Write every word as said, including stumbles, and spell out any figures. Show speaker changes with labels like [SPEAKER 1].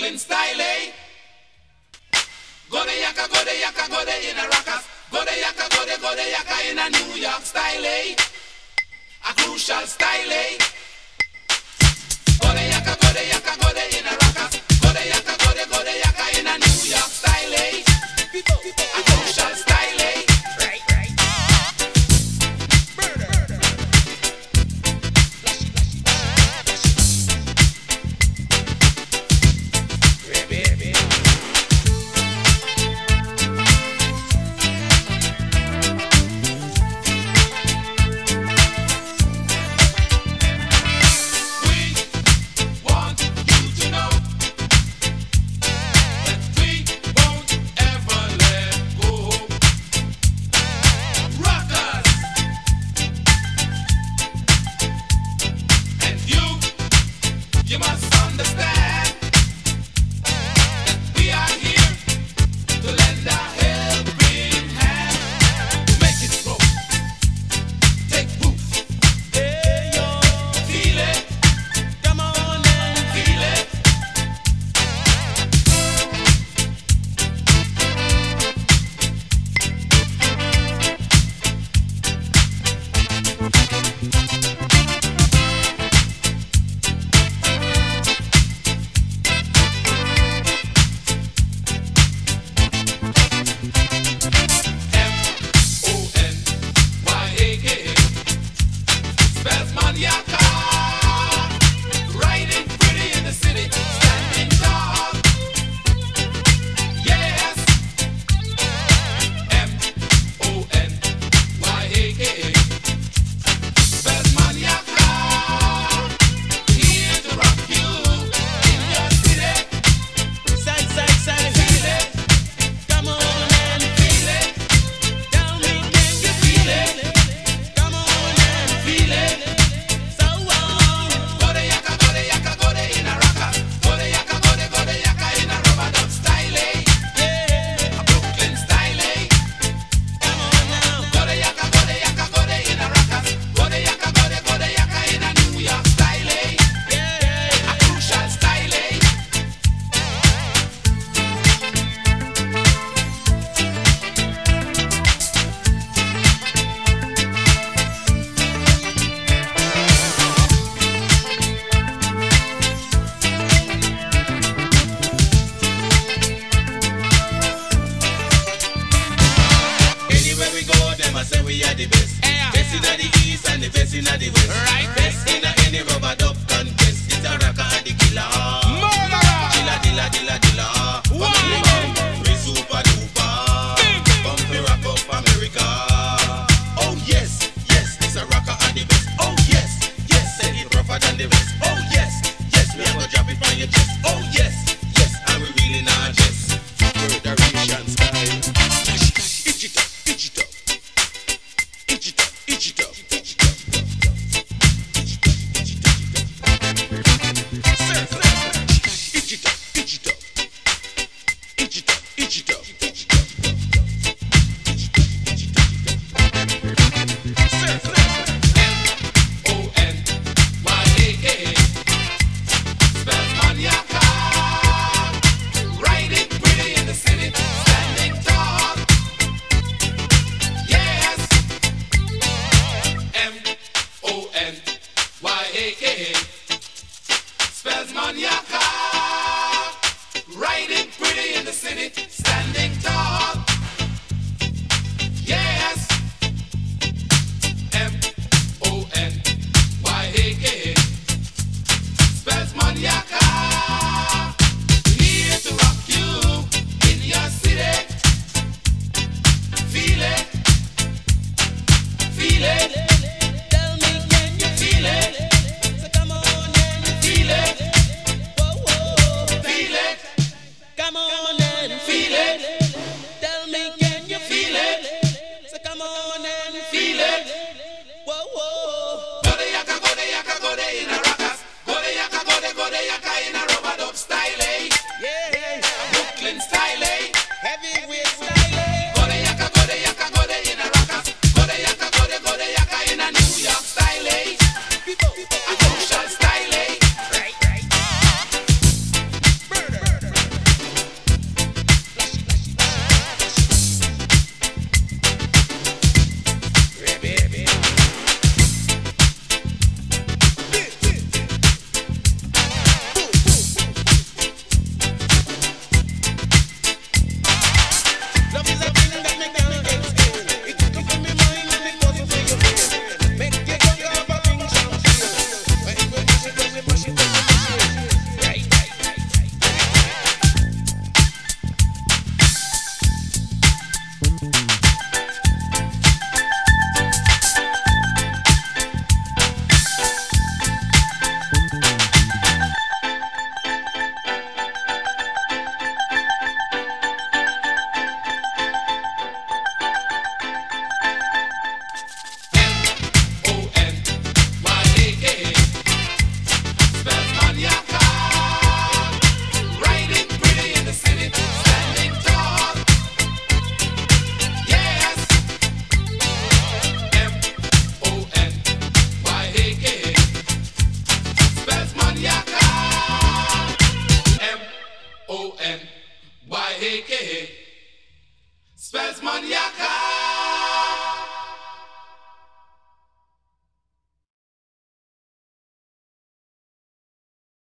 [SPEAKER 1] Brooklyn style, eh? Go de yaka, go de yaka, go de in a rockers. Go de yaka, go de, go de yaka in a New York style, eh? A crucial style, eh? Go de yaka, go de yaka, go de in a rockers. Go de yaka, go de, go de yaka in a New York style, eh? A crucial style, eh? Right, right. Murder.
[SPEAKER 2] Heavyweight style. Go de yaka, go de yaka, go de in a rockers. Go de yaka, go de, go de yaka
[SPEAKER 1] Spells man yaka.